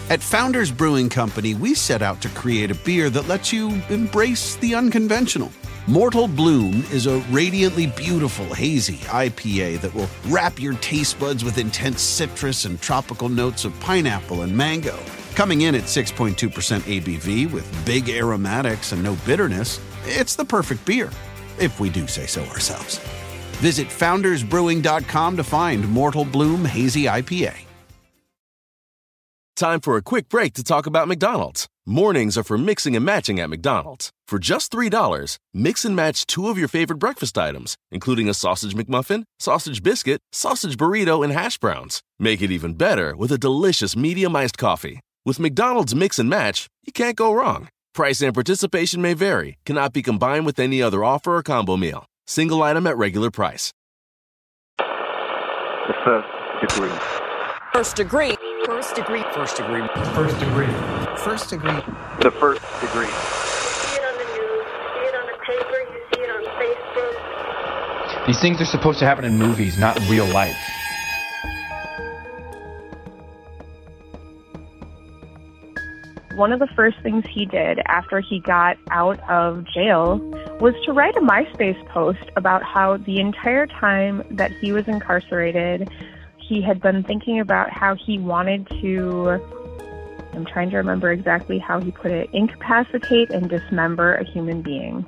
At Founders Brewing Company, we set out to create a beer that lets you embrace the unconventional. Mortal Bloom is a radiantly beautiful, hazy IPA that will wrap your taste buds with intense citrus and tropical notes of pineapple and mango. Coming in at 6.2% ABV with big aromatics and no bitterness, it's the perfect beer, if we do say so ourselves. Visit foundersbrewing.com to find Mortal Bloom Hazy IPA. Time for a quick break to talk about McDonald's. Mornings are for mixing and matching at McDonald's. For just $3, mix and match 2 of your favorite breakfast items, including a sausage McMuffin, sausage biscuit, sausage burrito, and hash browns. Make it even better with a delicious medium iced coffee. With McDonald's Mix and Match, you can't go wrong. Price and participation may vary. Cannot be combined with any other offer or combo meal. Single item at regular price. The first degree. First degree. First degree. First degree. First degree. First degree. The first degree. You see it on the news, you see it on the paper, you see it on Facebook. These things are supposed to happen in movies, not in real life. One of the first things he did after he got out of jail was to write a MySpace post about how the entire time that he was incarcerated, he had been thinking about how he wanted to, I'm trying to remember exactly how he put it, incapacitate and dismember a human being.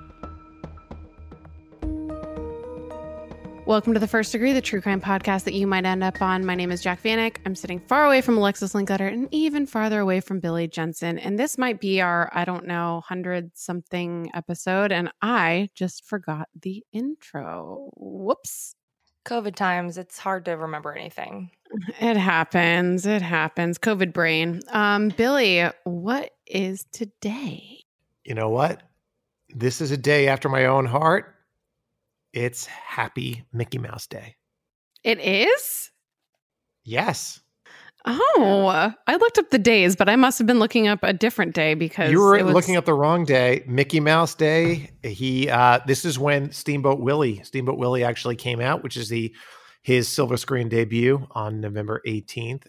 Welcome to The First Degree, the true crime podcast that you might end up on. My name is Jack Vanek. I'm sitting far away from Alexis Linkletter and even farther away from Billy Jensen. And this might be our, 100-something episode. And I just forgot the intro. Whoops. COVID times, it's hard to remember anything. It happens. COVID brain. Billy, what is today? You know what? This is a day after my own heart. It's Happy Mickey Mouse Day. It is? Yes. Oh, I looked up the days, but I must have been looking up a different day because you were looking up the wrong day. Mickey Mouse Day. This is when Steamboat Willie actually came out, which is his silver screen debut on November 18th,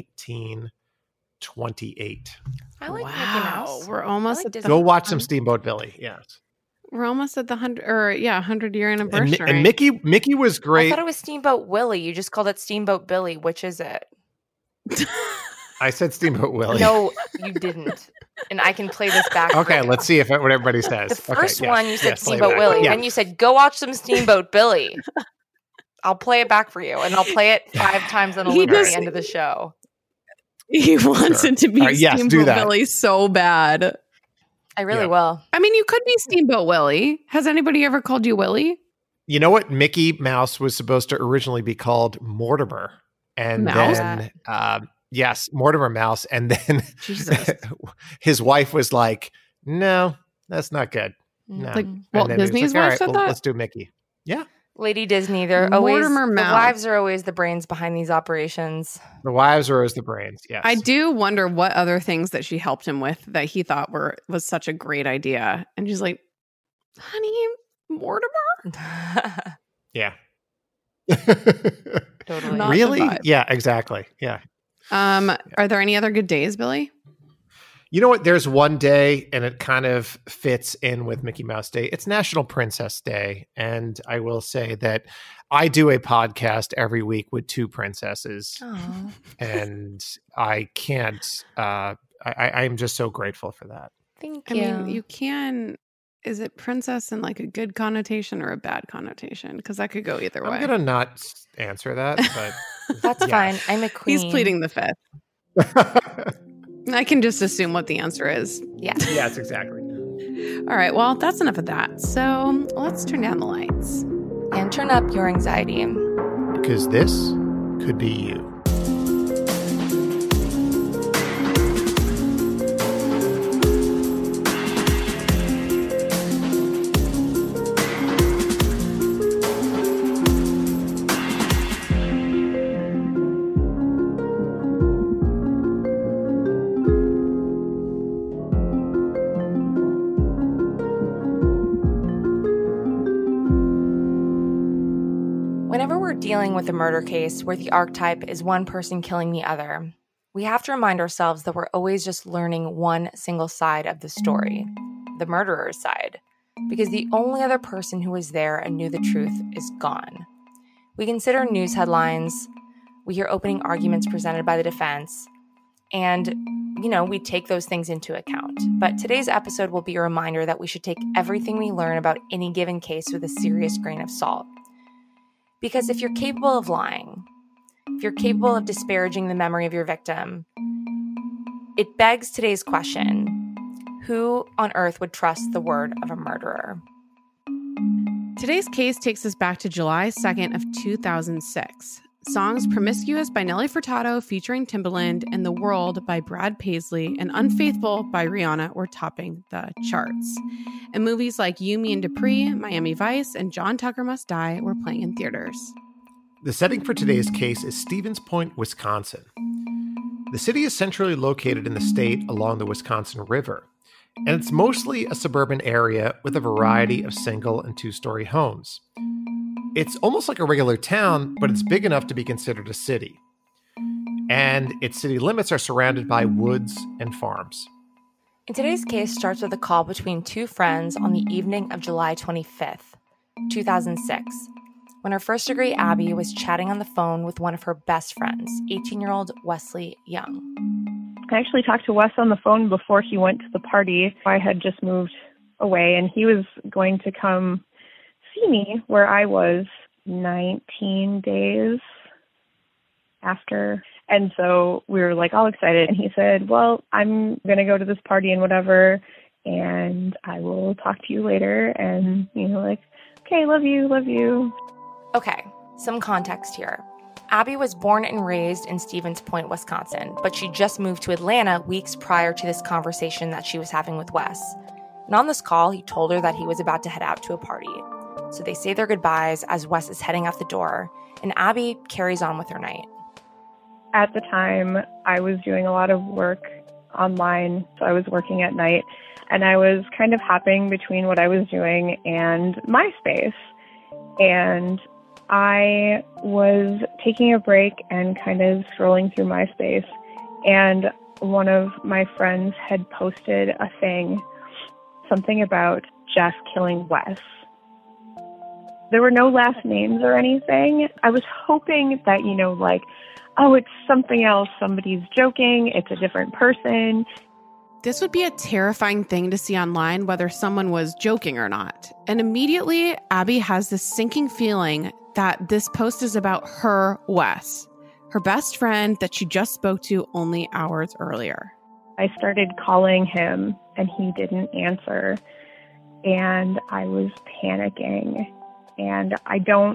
1928. I like Mickey Mouse. We're almost at Go watch some Steamboat Willie. Yes. We're almost at the 100-year anniversary. And Mickey was great. I thought it was Steamboat Willie. You just called it Steamboat Billy. Which is it? I said Steamboat Willie. No, you didn't. And I can play this back. Okay, let's see what everybody says. The first one you said Steamboat Steamboat Willie. Yeah. Then you said, go watch some Steamboat Billy. I'll play it back for you. And I'll play it 5 times on a loop at the end of the show. He wants it to be Steamboat Billy so bad. I really will. I mean, you could be Steamboat Willie. Has anybody ever called you Willie? You know what? Mickey Mouse was supposed to originally be called Mortimer. And then, yes, Mortimer Mouse. And then his wife was like, no, that's not good. No. Like Walt Disney's wife said that? Let's do Mickey. Yeah. Lady Disney, the wives are always the brains behind these operations. The wives are always the brains, yes. I do wonder what other things that she helped him with that he thought was such a great idea. And she's like, honey, Mortimer? Yeah. Totally. Really? Yeah, exactly. Yeah. Are there any other good days, Billy? You know what? There's one day, and it kind of fits in with Mickey Mouse Day. It's National Princess Day. And I will say that I do a podcast every week with 2 princesses. Aww. And I can't, I'm just so grateful for that. Thank you. I mean, you can, is it princess in like a good connotation or a bad connotation? Because that could go either way. I'm going to not answer that, but that's fine. I'm a queen. He's pleading the fifth. I can just assume what the answer is. Yeah. Yes, exactly. All right. Well, that's enough of that. So let's turn down the lights. And turn up your anxiety. Because this could be you. Whenever we're dealing with a murder case where the archetype is one person killing the other, we have to remind ourselves that we're always just learning one single side of the story, the murderer's side, because the only other person who was there and knew the truth is gone. We consider news headlines, we hear opening arguments presented by the defense, and, we take those things into account. But today's episode will be a reminder that we should take everything we learn about any given case with a serious grain of salt. Because if you're capable of lying, if you're capable of disparaging the memory of your victim, it begs today's question: who on earth would trust the word of a murderer? Today's case takes us back to July 2nd of 2006. Songs Promiscuous by Nelly Furtado featuring Timbaland and The World by Brad Paisley and Unfaithful by Rihanna were topping the charts. And movies like You, Me, and Dupree, Miami Vice, and John Tucker Must Die were playing in theaters. The setting for today's case is Stevens Point, Wisconsin. The city is centrally located in the state along the Wisconsin River, and it's mostly a suburban area with a variety of single and two-story homes. It's almost like a regular town, but it's big enough to be considered a city. And its city limits are surrounded by woods and farms. And today's case starts with a call between two friends on the evening of July 25th, 2006, when her first-degree Abby was chatting on the phone with one of her best friends, 18-year-old Wesley Young. I actually talked to Wes on the phone before he went to the party. I had just moved away, and he was going to come see me where I was 19 days after. And so we were all excited. And he said, well, I'm going to go to this party and whatever, and I will talk to you later. And, okay, love you. Okay, some context here. Abby was born and raised in Stevens Point, Wisconsin, but she just moved to Atlanta weeks prior to this conversation that she was having with Wes. And on this call, he told her that he was about to head out to a party. So they say their goodbyes as Wes is heading out the door, and Abby carries on with her night. At the time, I was doing a lot of work online, so I was working at night, and I was kind of hopping between what I was doing and MySpace. And I was taking a break and kind of scrolling through MySpace, and one of my friends had posted a thing, something about Jeff killing Wes. There were no last names or anything. I was hoping that, it's something else. Somebody's joking. It's a different person. This would be a terrifying thing to see online, whether someone was joking or not. And immediately, Abby has this sinking feeling that this post is about her, Wes, her best friend that she just spoke to only hours earlier. I started calling him, and he didn't answer. And I was panicking. And I don't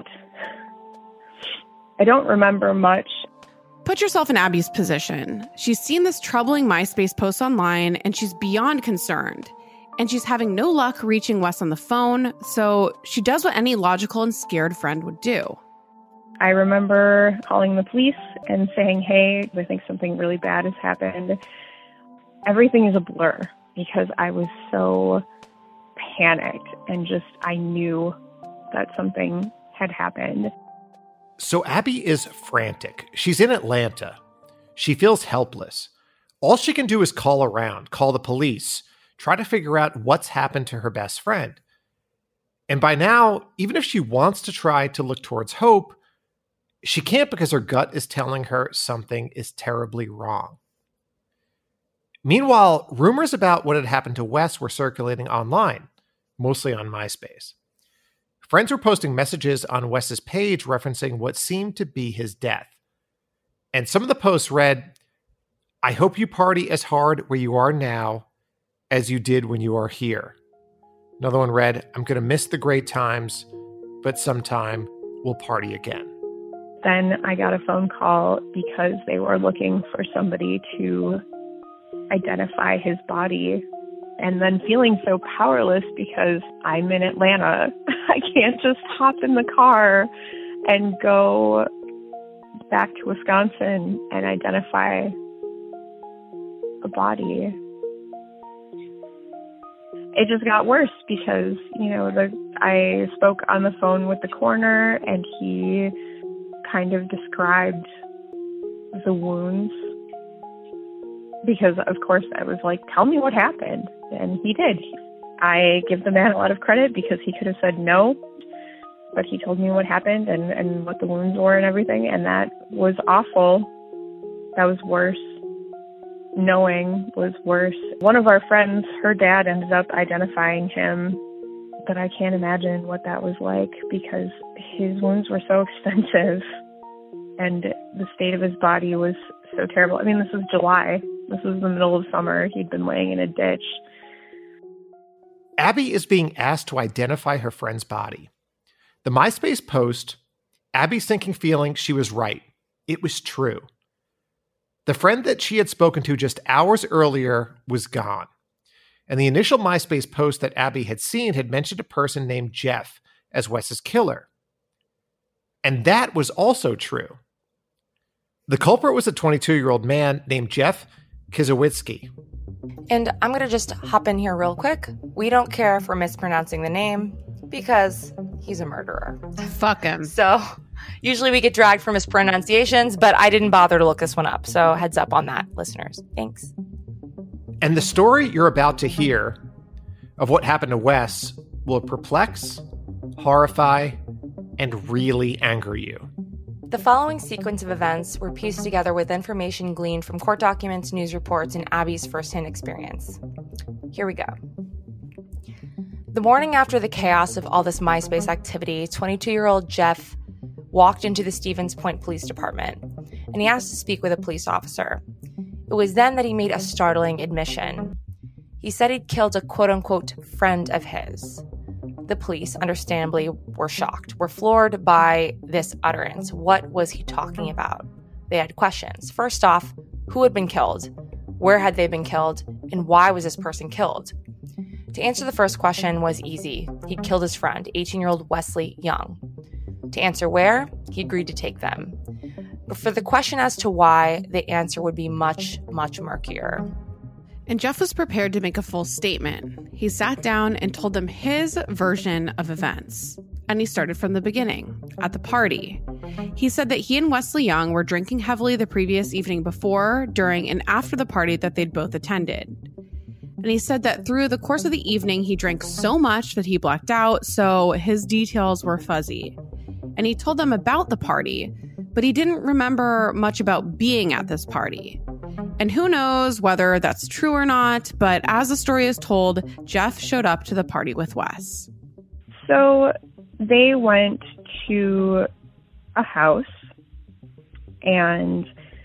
remember much. Put yourself in Abby's position. She's seen this troubling MySpace post online, and she's beyond concerned. And she's having no luck reaching Wes on the phone, so she does what any logical and scared friend would do. I remember calling the police and saying, hey, I think something really bad has happened. Everything is a blur because I was so panicked and I knew that something had happened. So Abby is frantic. She's in Atlanta. She feels helpless. All she can do is call around, call the police, try to figure out what's happened to her best friend. And by now, even if she wants to try to look towards hope, she can't because her gut is telling her something is terribly wrong. Meanwhile, rumors about what had happened to Wes were circulating online, mostly on MySpace. Friends were posting messages on Wes's page referencing what seemed to be his death. And some of the posts read, "I hope you party as hard where you are now as you did when you are here." Another one read, "I'm going to miss the great times, but sometime we'll party again." Then I got a phone call because they were looking for somebody to identify his body, and then feeling so powerless because I'm in Atlanta. I can't just hop in the car and go back to Wisconsin and identify a body. It just got worse because, I spoke on the phone with the coroner and he kind of described the wounds because, of course, I was like, tell me what happened. And he did. I give the man a lot of credit because he could have said no, but he told me what happened and what the wounds were and everything, and that was awful. That was worse. Knowing was worse. One of our friends, her dad ended up identifying him, but I can't imagine what that was like because his wounds were so extensive and the state of his body was so terrible. I mean, this was July. This was the middle of summer. He'd been laying in a ditch. Abby is being asked to identify her friend's body. The MySpace post, Abby's thinking, feeling she was right. It was true. The friend that she had spoken to just hours earlier was gone. And the initial MySpace post that Abby had seen had mentioned a person named Jeff as Wes's killer. And that was also true. The culprit was a 22-year-old man named Jeff Kizowitzki. And I'm going to just hop in here real quick. We don't care if we're mispronouncing the name because he's a murderer. Fuck him. So usually we get dragged for mispronunciations, but I didn't bother to look this one up. So heads up on that, listeners. Thanks. And the story you're about to hear of what happened to Wes will perplex, horrify, and really anger you. The following sequence of events were pieced together with information gleaned from court documents, news reports, and Abby's firsthand experience. Here we go. The morning after the chaos of all this MySpace activity, 22-year-old Jeff walked into the Stevens Point Police Department, and he asked to speak with a police officer. It was then that he made a startling admission. He said he'd killed a quote-unquote friend of his. The police, understandably, were shocked, were floored by this utterance. What was he talking about? They had questions. First off, who had been killed? Where had they been killed? And why was this person killed? To answer the first question was easy. He'd killed his friend, 18-year-old Wesley Young. To answer where, he agreed to take them. But for the question as to why, the answer would be much, much murkier. And Jeff was prepared to make a full statement. He sat down and told them his version of events. And he started from the beginning, at the party. He said that he and Wesley Young were drinking heavily the previous evening before, during, and after the party that they'd both attended. And he said that through the course of the evening, he drank so much that he blacked out, so his details were fuzzy. And he told them about the party, but he didn't remember much about being at this party. And who knows whether that's true or not, but as the story is told, Jeff showed up to the party with Wes. So they went to a house, and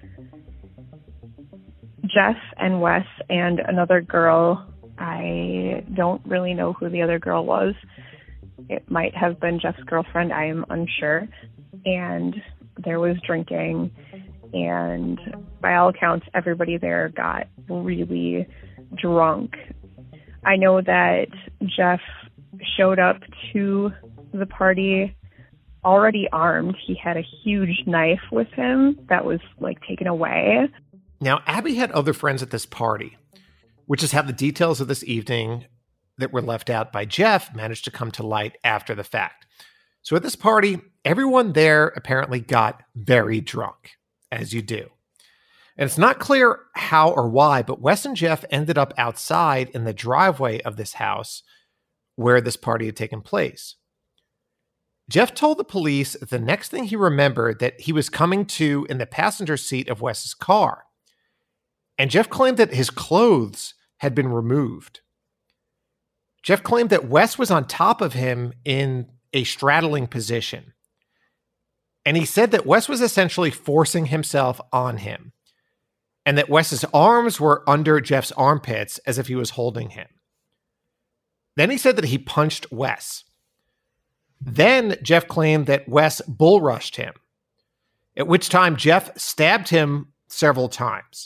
Jeff and Wes and another girl, I don't really know who the other girl was. It might have been Jeff's girlfriend, I am unsure. And there was drinking, and by all accounts, everybody there got really drunk. I know that Jeff showed up to the party already armed. He had a huge knife with him that was, taken away. Now, Abby had other friends at this party, which is how the details of this evening that were left out by Jeff managed to come to light after the fact. So at this party, everyone there apparently got very drunk, as you do. And it's not clear how or why, but Wes and Jeff ended up outside in the driveway of this house where this party had taken place. Jeff told the police the next thing he remembered that he was coming to in the passenger seat of Wes's car. And Jeff claimed that his clothes had been removed. Jeff claimed that Wes was on top of him in a straddling position. And he said that Wes was essentially forcing himself on him, and that Wes's arms were under Jeff's armpits as if he was holding him. Then he said that he punched Wes. Then Jeff claimed that Wes bull rushed him, at which time Jeff stabbed him several times.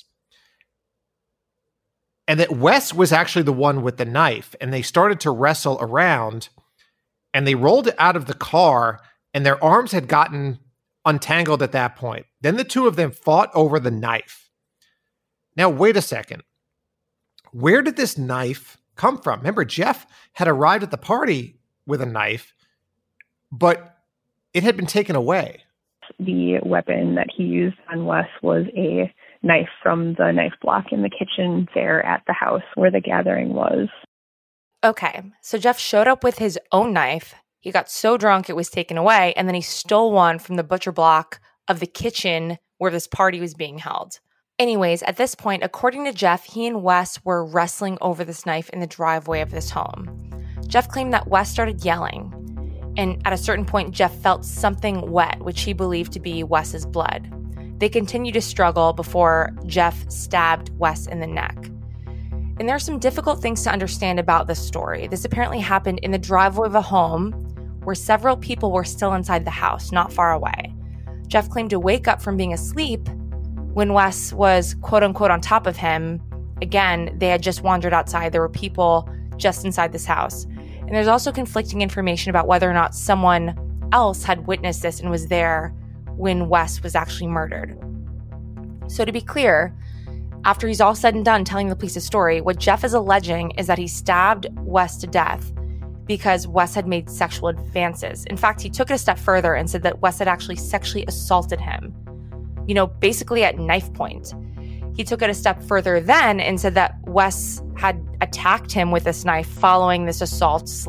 And that Wes was actually the one with the knife, and they started to wrestle around, and they rolled out of the car, and their arms had gotten untangled at that point. Then the two of them fought over the knife. Now, wait a second. Where did this knife come from? Remember, Jeff had arrived at the party with a knife, but it had been taken away. The weapon that he used on Wes was a knife from the knife block in the kitchen there at the house where the gathering was. Okay, so Jeff showed up with his own knife. He got so drunk it was taken away, and then he stole one from the butcher block of the kitchen where this party was being held. Anyways, at this point, according to Jeff, he and Wes were wrestling over this knife in the driveway of this home. Jeff claimed that Wes started yelling, and at a certain point, Jeff felt something wet, which he believed to be Wes's blood. They continued to struggle before Jeff stabbed Wes in the neck. And there are some difficult things to understand about this story. This apparently happened in the driveway of a home where several people were still inside the house, not far away. Jeff claimed to wake up from being asleep when Wes was quote-unquote on top of him. Again, they had just wandered outside. There were people just inside this house. And there's also conflicting information about whether or not someone else had witnessed this and was there when Wes was actually murdered. So to be clear, after he's all said and done telling the police his story, what Jeff is alleging is that he stabbed Wes to death because Wes had made sexual advances. In fact, he took it a step further and said that Wes had actually sexually assaulted him, basically at knife point. He took it a step further then and said that Wes had attacked him with this knife following this assault /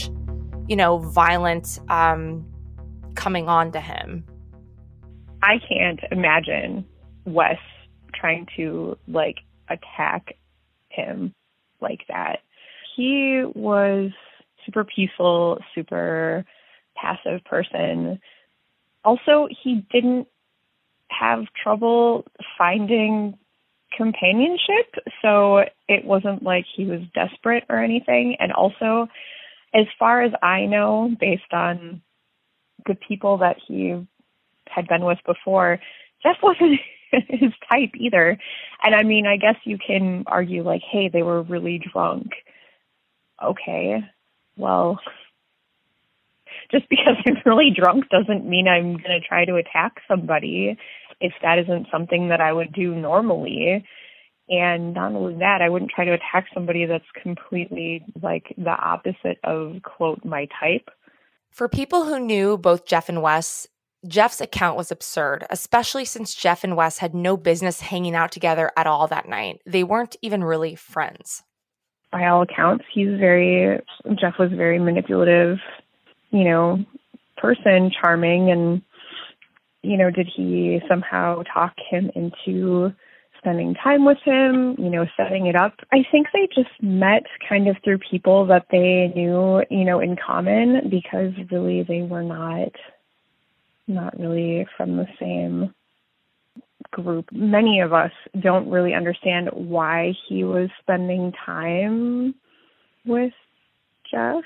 violent coming on to him. I can't imagine Wes trying to, attack him like that. He was super peaceful, super passive person. Also, he didn't have trouble finding companionship, so it wasn't like he was desperate or anything. And also, as far as I know, based on the people that he had been with before, Jeff wasn't his type either. And I mean, I guess you can argue hey, they were really drunk. Okay, well, just because I'm really drunk doesn't mean I'm going to try to attack somebody if that isn't something that I would do normally. And not only that, I wouldn't try to attack somebody that's completely the opposite of, quote, my type. For people who knew both Jeff and Wes, Jeff's account was absurd, especially since Jeff and Wes had no business hanging out together at all that night. They weren't even really friends. By all accounts, Jeff was very manipulative, person, charming, and, did he somehow talk him into spending time with him, setting it up? I think they just met kind of through people that they knew, in common, because really they were not really from the same group. Many of us don't really understand why he was spending time with Jeff.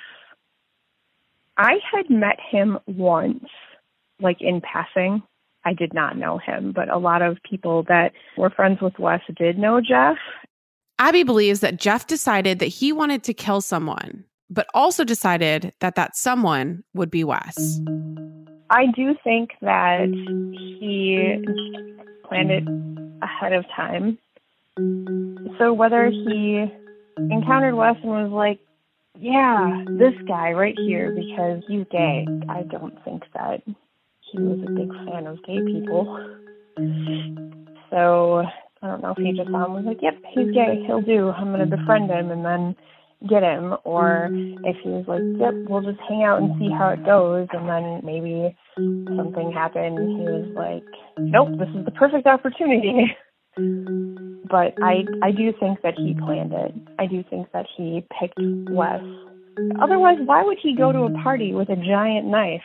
I had met him once, in passing. I did not know him, but a lot of people that were friends with Wes did know Jeff. Abby believes that Jeff decided that he wanted to kill someone, but also decided that someone would be Wes. I do think that he planned it ahead of time. So whether he encountered Wes and was yeah, this guy right here because he's gay, I don't think that he was a big fan of gay people. So I don't know if he just was yep, he's gay, he'll do. I'm going to befriend him and then get him. Or if he was yep, we'll just hang out and see how it goes. And then maybe something happened. He was nope, this is the perfect opportunity. But I do think that he planned it. I do think that he picked Wes. Otherwise, why would he go to a party with a giant knife?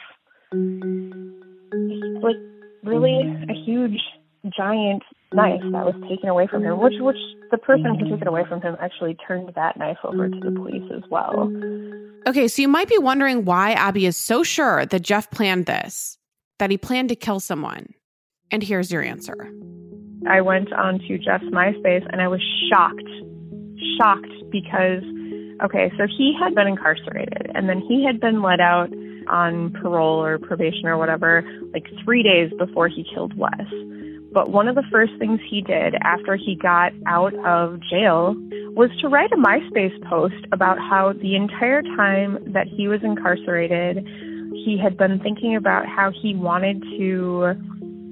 Really a huge, giant knife that was taken away from him, which the person who took it away from him actually turned that knife over to the police as well. Okay, so you might be wondering why Abby is so sure that Jeff planned this, that he planned to kill someone. And here's your answer. I went onto Jeff's MySpace and I was shocked because, okay, so he had been incarcerated and then he had been let out on parole or probation or whatever 3 days before he killed Wes. But one of the first things he did after he got out of jail was to write a MySpace post about how the entire time that he was incarcerated, he had been thinking about how he wanted to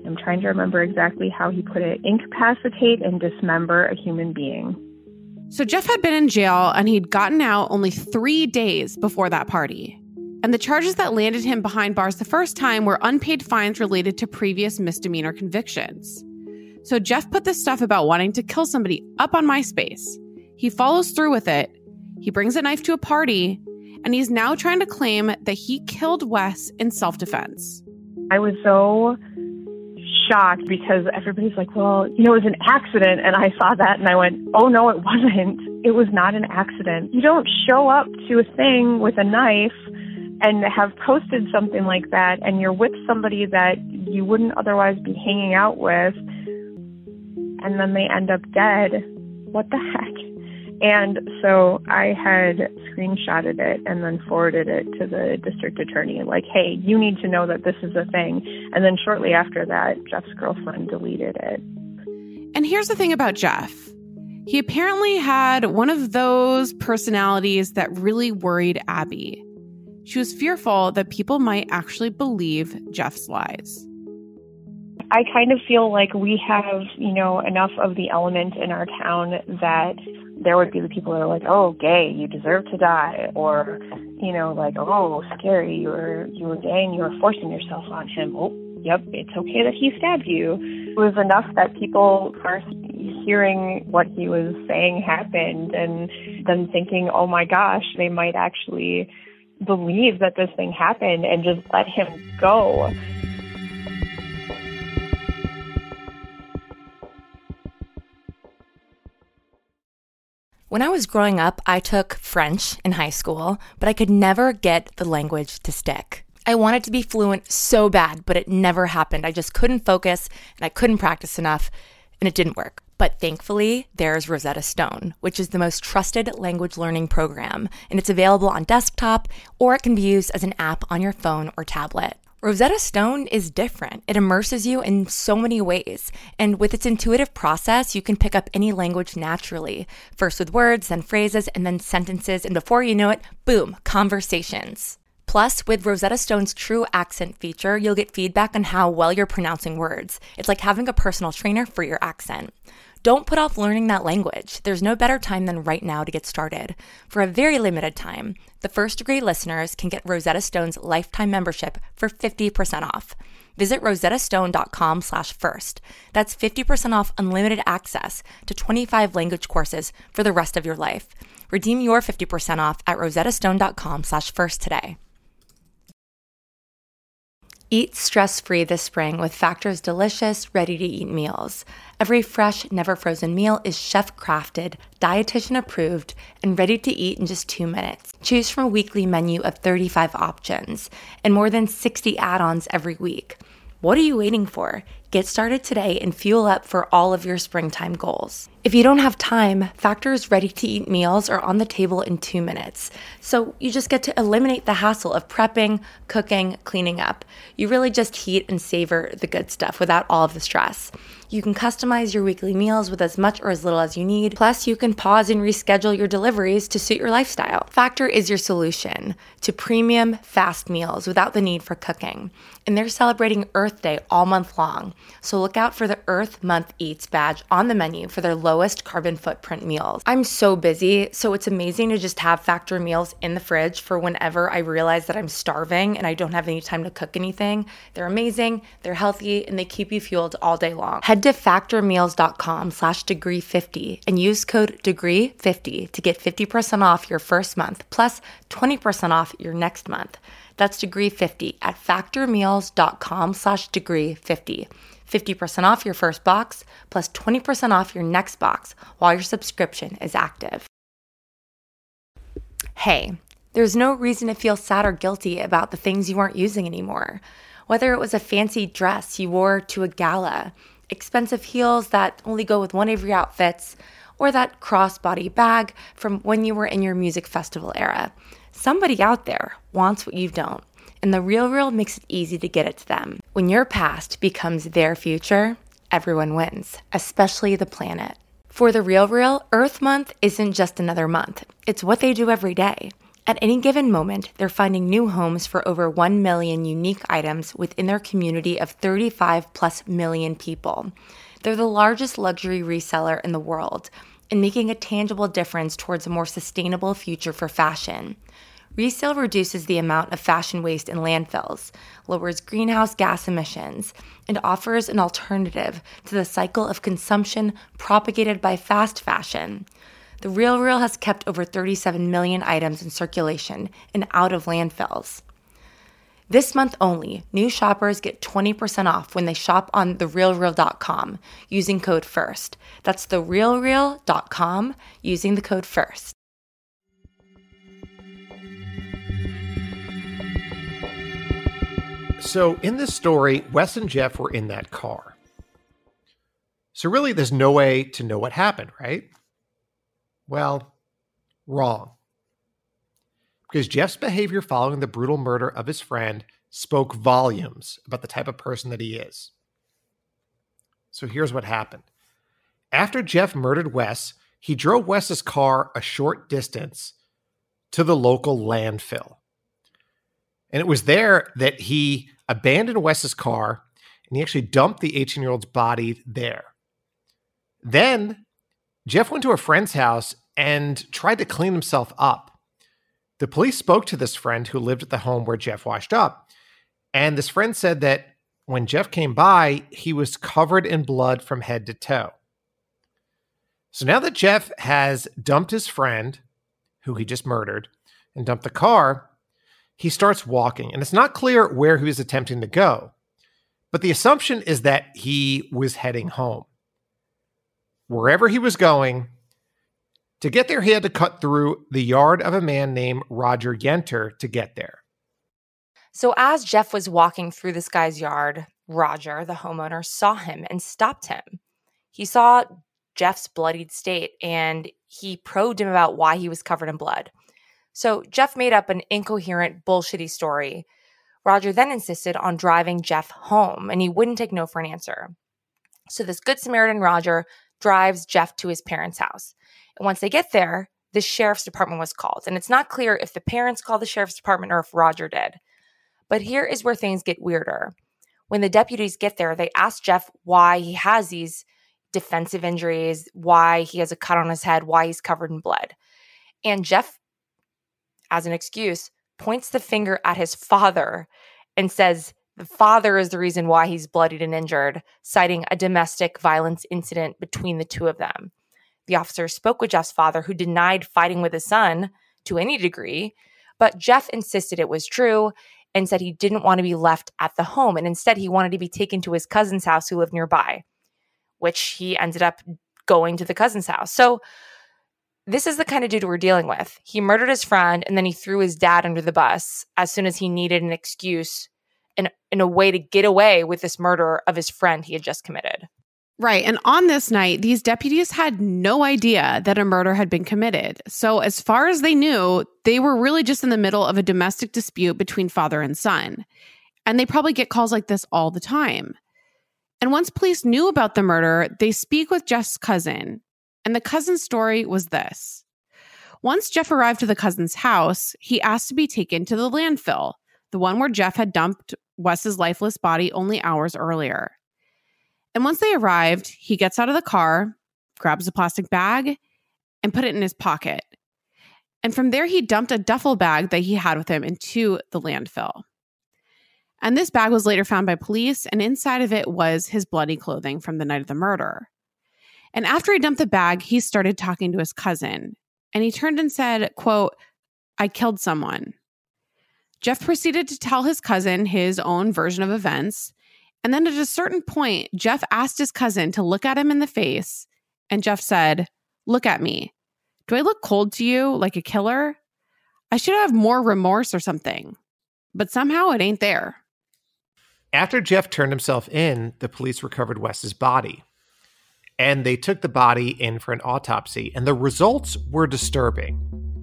I'm trying to remember exactly how he put it, incapacitate and dismember a human being. So Jeff had been in jail and he'd gotten out only 3 days before that party. And the charges that landed him behind bars the first time were unpaid fines related to previous misdemeanor convictions. So Jeff put this stuff about wanting to kill somebody up on MySpace. He follows through with it. He brings a knife to a party, and he's now trying to claim that he killed Wes in self-defense. I was so shocked because everybody's like, well, it was an accident. And I saw that and I went, oh, no, it wasn't. It was not an accident. You don't show up to a thing with a knife and have posted something like that, and you're with somebody that you wouldn't otherwise be hanging out with, and then they end up dead. What the heck? And so I had screenshotted it and then forwarded it to the district attorney, like, hey, you need to know that this is a thing. And then shortly after that, Jeff's girlfriend deleted it. And here's the thing about Jeff. He apparently had one of those personalities that really worried Abby. She was fearful that people might actually believe Jeff's lies. I kind of feel like we have, enough of the element in our town that there would be the people that are like, oh, gay, you deserve to die. Or, like, oh, scary, you were gay and you were forcing yourself on him. Oh, yep, it's okay that he stabbed you. It was enough that people first hearing what he was saying happened and then thinking, oh my gosh, they might actually believe that this thing happened and just let him go. When I was growing up, I took French in high school, but I could never get the language to stick. I wanted to be fluent so bad, but it never happened. I just couldn't focus and I couldn't practice enough, and it didn't work. But thankfully, there's Rosetta Stone, which is the most trusted language learning program, and it's available on desktop, or it can be used as an app on your phone or tablet. Rosetta Stone is different. It immerses you in so many ways, and with its intuitive process, you can pick up any language naturally, first with words, then phrases, and then sentences, and before you know it, boom, conversations. Plus, with Rosetta Stone's True Accent feature, you'll get feedback on how well you're pronouncing words. It's like having a personal trainer for your accent. Don't put off learning that language. There's no better time than right now to get started. For a very limited time, the First Degree listeners can get Rosetta Stone's lifetime membership for 50% off. Visit rosettastone.com/first. That's 50% off unlimited access to 25 language courses for the rest of your life. Redeem your 50% off at rosettastone.com/first today. Eat stress-free this spring with Factor's delicious, ready-to-eat meals. Every fresh, never-frozen meal is chef-crafted, dietitian-approved, and ready to eat in just 2 minutes. Choose from a weekly menu of 35 options and more than 60 add-ons every week. What are you waiting for? Get started today and fuel up for all of your springtime goals. If you don't have time, Factor's ready-to-eat meals are on the table in 2 minutes. So you just get to eliminate the hassle of prepping, cooking, cleaning up. You really just heat and savor the good stuff without all of the stress. You can customize your weekly meals with as much or as little as you need. Plus, you can pause and reschedule your deliveries to suit your lifestyle. Factor is your solution to premium, fast meals without the need for cooking. And they're celebrating Earth Day all month long. So look out for the Earth Month Eats badge on the menu for their lowest carbon footprint meals. I'm so busy, so it's amazing to just have Factor meals in the fridge for whenever I realize that I'm starving and I don't have any time to cook anything. They're amazing, they're healthy, and they keep you fueled all day long. Head to factormeals.com/degree50 and use code degree50 to get 50% off your first month plus 20% off your next month. That's degree50 at factormeals.com/degree50. 50% off your first box plus 20% off your next box while your subscription is active. Hey, there's no reason to feel sad or guilty about the things you aren't using anymore. Whether it was a fancy dress you wore to a gala, expensive heels that only go with one of your outfits, or that crossbody bag from when you were in your music festival era. Somebody out there wants what you don't, and The RealReal makes it easy to get it to them. When your past becomes their future, everyone wins, especially the planet. For The RealReal, Earth Month isn't just another month. It's what they do every day. At any given moment, they're finding new homes for over 1 million unique items within their community of 35+ million people. They're the largest luxury reseller in the world and making a tangible difference towards a more sustainable future for fashion. Resale reduces the amount of fashion waste in landfills, lowers greenhouse gas emissions, and offers an alternative to the cycle of consumption propagated by fast fashion. The RealReal has kept over 37 million items in circulation and out of landfills. This month only, new shoppers get 20% off when they shop on therealreal.com using code FIRST. That's therealreal.com using the code FIRST. So in this story, Wes and Jeff were in that car. So really, there's no way to know what happened, right? Well, wrong. Because Jeff's behavior following the brutal murder of his friend spoke volumes about the type of person that he is. So here's what happened. After Jeff murdered Wes, he drove Wes's car a short distance to the local landfill. And it was there that he abandoned Wes's car and he actually dumped the 18-year-old's body there. Then Jeff went to a friend's house and tried to clean himself up. The police spoke to this friend who lived at the home where Jeff washed up. And this friend said that when Jeff came by, he was covered in blood from head to toe. So now that Jeff has dumped his friend, who he just murdered, and dumped the car, he starts walking. And it's not clear where he was attempting to go. But the assumption is that he was heading home. Wherever he was going, to get there, he had to cut through the yard of a man named Roger Yenter to get there. So as Jeff was walking through this guy's yard, Roger, the homeowner, saw him and stopped him. He saw Jeff's bloodied state and he probed him about why he was covered in blood. So Jeff made up an incoherent, bullshitty story. Roger then insisted on driving Jeff home and he wouldn't take no for an answer. So this Good Samaritan Roger drives Jeff to his parents' house. And once they get there, the sheriff's department was called. And it's not clear if the parents called the sheriff's department or if Roger did. But here is where things get weirder. When the deputies get there, they ask Jeff why he has these defensive injuries, why he has a cut on his head, why he's covered in blood. And Jeff, as an excuse, points the finger at his father and says the father is the reason why he's bloodied and injured, citing a domestic violence incident between the two of them. The officer spoke with Jeff's father, who denied fighting with his son to any degree, but Jeff insisted it was true and said he didn't want to be left at the home, and instead he wanted to be taken to his cousin's house who lived nearby, which he ended up going to the cousin's house. So this is the kind of dude we're dealing with. He murdered his friend, and then he threw his dad under the bus as soon as he needed an excuse and a way to get away with this murder of his friend he had just committed. Right. And on this night, these deputies had no idea that a murder had been committed. So as far as they knew, they were really just in the middle of a domestic dispute between father and son. And they probably get calls like this all the time. And once police knew about the murder, they speak with Jeff's cousin. And the cousin's story was this. Once Jeff arrived to the cousin's house, he asked to be taken to the landfill, the one where Jeff had dumped Wes's lifeless body only hours earlier. And once they arrived, he gets out of the car, grabs a plastic bag, and put it in his pocket. And from there, he dumped a duffel bag that he had with him into the landfill. And this bag was later found by police, and inside of it was his bloody clothing from the night of the murder. And after he dumped the bag, he started talking to his cousin. And he turned and said, quote, "I killed someone." Jeff proceeded to tell his cousin his own version of events. And then at a certain point, Jeff asked his cousin to look at him in the face. And Jeff said, "Look at me. Do I look cold to you, like a killer? I should have more remorse or something. But somehow it ain't there." After Jeff turned himself in, the police recovered Wes's body. And they took the body in for an autopsy. And the results were disturbing.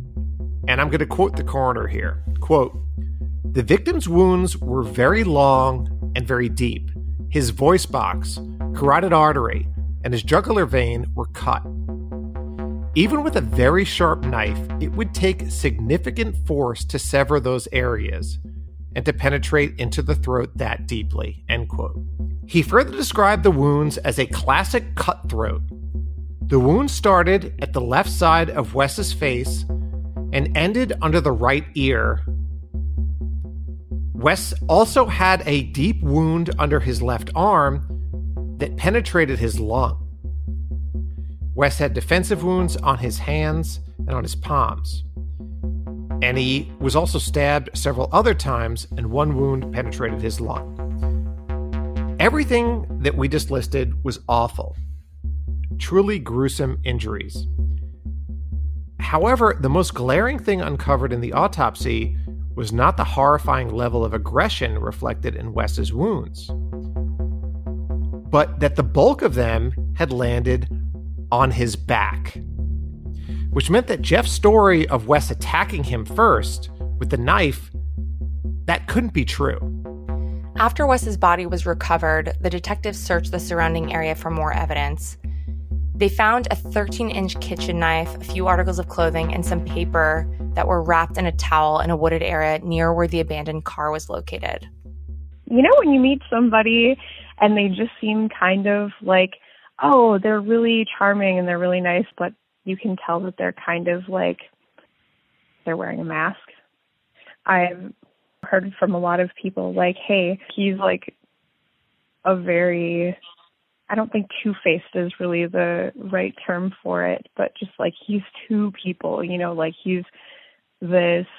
And I'm going to quote the coroner here. Quote, "The victim's wounds were very long and very deep. His voice box, carotid artery, and his jugular vein were cut. Even with a very sharp knife, it would take significant force to sever those areas and to penetrate into the throat that deeply, end quote. He further described the wounds as a classic cutthroat. The wound started at the left side of Wes's face and ended under the right ear. Wes also had a deep wound under his left arm that penetrated his lung. Wes had defensive wounds on his hands and on his palms. And he was also stabbed several other times, and one wound penetrated his lung. Everything that we just listed was awful. Truly gruesome injuries. However, the most glaring thing uncovered in the autopsy was not the horrifying level of aggression reflected in Wes's wounds, but that the bulk of them had landed on his back, which meant that Jeff's story of Wes attacking him first with the knife, that couldn't be true. After Wes's body was recovered, the detectives searched the surrounding area for more evidence. They found a 13-inch kitchen knife, a few articles of clothing, and some paper that were wrapped in a towel in a wooded area near where the abandoned car was located. You know when you meet somebody and they just seem kind of like, oh, they're really charming and they're really nice, but you can tell that they're kind of like they're wearing a mask? I've heard from a lot of people like, hey, he's like a very, I don't think two-faced is really the right term for it, but just like he's two people, you know, like he's this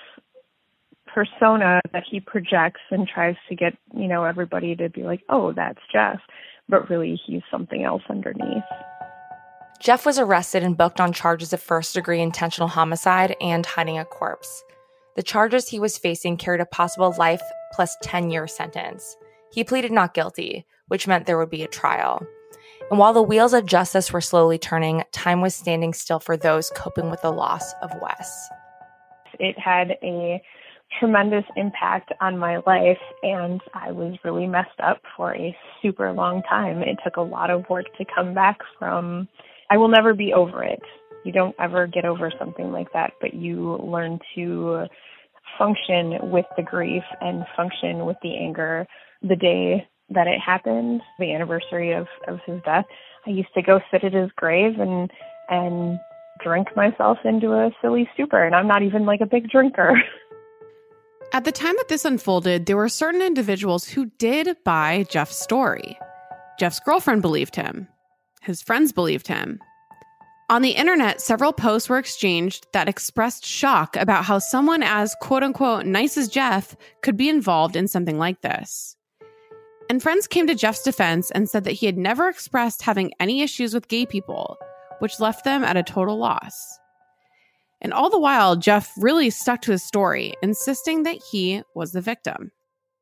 persona that he projects and tries to get, you know, everybody to be like, oh, that's Jeff. But really he's something else underneath. Jeff was arrested and booked on charges of first-degree intentional homicide and hiding a corpse. The charges he was facing carried a possible life plus 10-year sentence. He pleaded not guilty, which meant there would be a trial. And while the wheels of justice were slowly turning, time was standing still for those coping with the loss of Wes. It had a tremendous impact on my life, and I was really messed up for a super long time. It took a lot of work to come back from. I will never be over it. You don't ever get over something like that, but you learn to function with the grief and function with the anger. The day that it happened, the anniversary of his death, I used to go sit at his grave and drink myself into a silly stupor, and I'm not even like a big drinker. At the time that this unfolded, there were certain individuals who did buy Jeff's story. Jeff's girlfriend believed him. His friends believed him. On the internet, several posts were exchanged that expressed shock about how someone as quote-unquote nice as Jeff could be involved in something like this. And friends came to Jeff's defense and said that he had never expressed having any issues with gay people, which left them at a total loss. And all the while, Jeff really stuck to his story, insisting that he was the victim.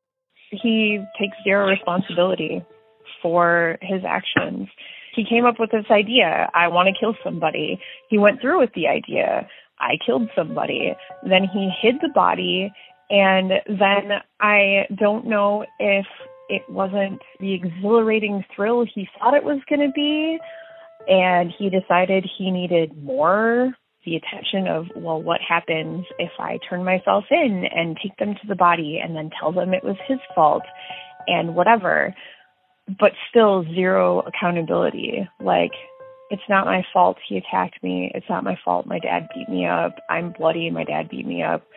He takes zero responsibility for his actions. He came up with this idea, I want to kill somebody. He went through with the idea, I killed somebody. Then he hid the body, and then I don't know if it wasn't the exhilarating thrill he thought it was going to be, and he decided he needed more, the attention of, well, what happens if I turn myself in and take them to the body and then tell them it was his fault and whatever, but still zero accountability. Like, it's not my fault he attacked me. It's not my fault my dad beat me up. I'm bloody. My dad beat me up.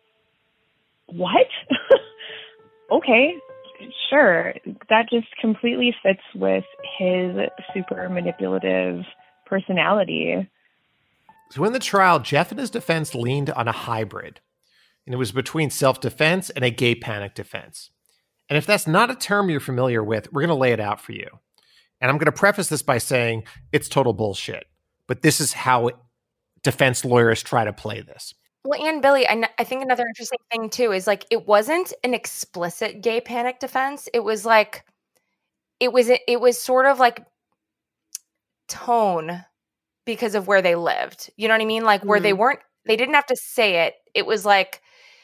What? Okay, sure. That just completely fits with his super manipulative personality. So in the trial, Jeff and his defense leaned on a hybrid, and it was between self-defense and a gay panic defense. And if that's not a term you're familiar with, we're going to lay it out for you. And I'm going to preface this by saying it's total bullshit, but this is how defense lawyers try to play this. Well, and Billy, I think another interesting thing too is like it wasn't an explicit gay panic defense. It was like it was sort of like tone because of where they lived. You know what I mean? Like where they didn't have to say it. It was like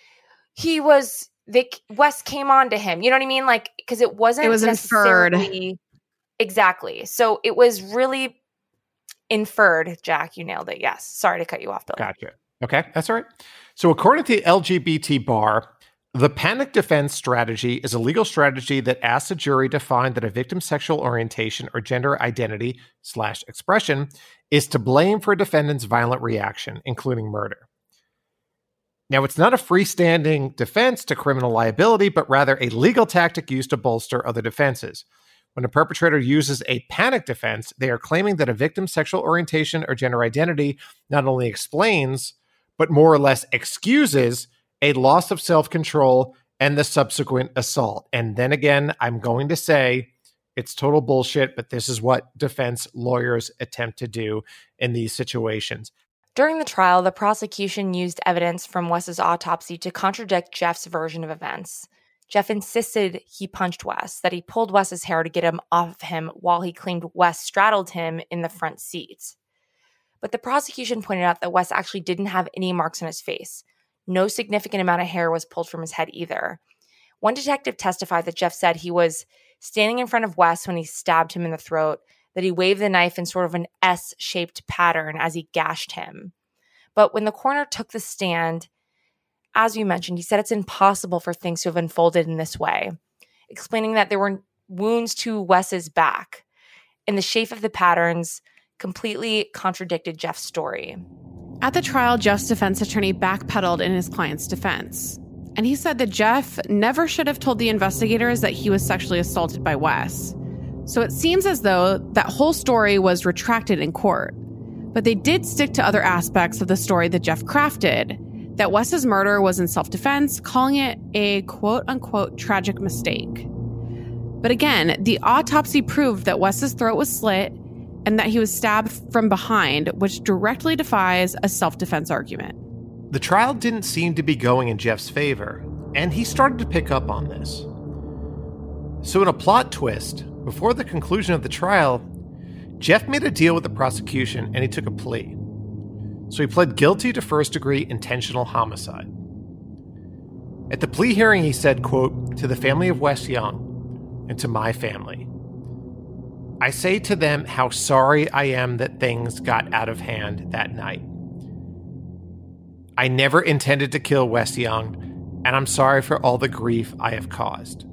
Wes came on to him. You know what I mean? Like, because it was inferred. Exactly. So it was really Inferred, Jack, you nailed it. Yes. Sorry to cut you off, Billy. Gotcha. Okay, that's all right. So according to the LGBT bar, the panic defense strategy is a legal strategy that asks a jury to find that a victim's sexual orientation or gender identity / expression is to blame for a defendant's violent reaction, including murder. Now, it's not a freestanding defense to criminal liability, but rather a legal tactic used to bolster other defenses. When a perpetrator uses a panic defense, they are claiming that a victim's sexual orientation or gender identity not only explains, but more or less excuses a loss of self-control and the subsequent assault. And then again, I'm going to say it's total bullshit, but this is what defense lawyers attempt to do in these situations. During the trial, the prosecution used evidence from Wes's autopsy to contradict Jeff's version of events. Jeff insisted he punched Wes, that he pulled Wes's hair to get him off of him while he claimed Wes straddled him in the front seat. But the prosecution pointed out that Wes actually didn't have any marks on his face. No significant amount of hair was pulled from his head either. One detective testified that Jeff said he was standing in front of Wes when he stabbed him in the throat, that he waved the knife in sort of an S-shaped pattern as he gashed him. But when the coroner took the stand, as we mentioned, he said it's impossible for things to have unfolded in this way, explaining that there were wounds to Wes's back, and the shape of the patterns completely contradicted Jeff's story. At the trial, Jeff's defense attorney backpedaled in his client's defense. And he said that Jeff never should have told the investigators that he was sexually assaulted by Wes. So it seems as though that whole story was retracted in court. But they did stick to other aspects of the story that Jeff crafted, that Wes's murder was in self-defense, calling it a quote-unquote tragic mistake. But again, the autopsy proved that Wes's throat was slit and that he was stabbed from behind, which directly defies a self-defense argument. The trial didn't seem to be going in Jeff's favor, and he started to pick up on this. So in a plot twist, before the conclusion of the trial, Jeff made a deal with the prosecution and he took a plea. So he pled guilty to first-degree intentional homicide. At the plea hearing, he said, quote, "To the family of Wes Young and to my family, I say to them how sorry I am that things got out of hand that night. I never intended to kill Wes Young, and I'm sorry for all the grief I have caused."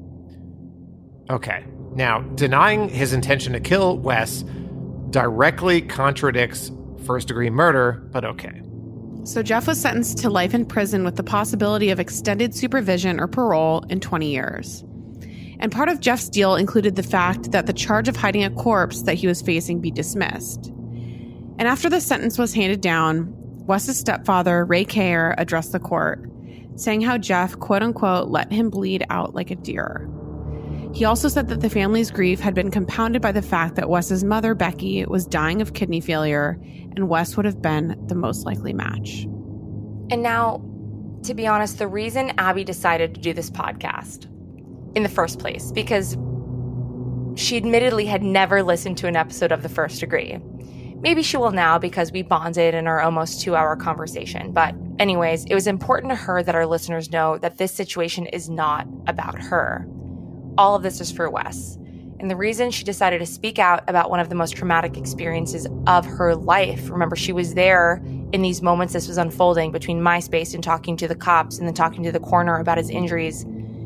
Okay, now, denying his intention to kill Wes directly contradicts first-degree murder, but okay. So Jeff was sentenced to life in prison with the possibility of extended supervision or parole in 20 years. And part of Jeff's deal included the fact that the charge of hiding a corpse that he was facing be dismissed. And after the sentence was handed down, Wes's stepfather, Ray Kayer, addressed the court, saying how Jeff, quote-unquote, let him bleed out like a deer. He also said that the family's grief had been compounded by the fact that Wes's mother, Becky, was dying of kidney failure, and Wes would have been the most likely match. And now, to be honest, the reason Abby decided to do this podcast in the first place, because she admittedly had never listened to an episode of The First Degree. Maybe she will now because we bonded in our almost 2-hour conversation. But anyways, it was important to her that our listeners know that this situation is not about her. All of this is for Wes. And the reason she decided to speak out about one of the most traumatic experiences of her life, remember, she was there in these moments this was unfolding between MySpace and talking to the cops and then talking to the coroner about his injuries.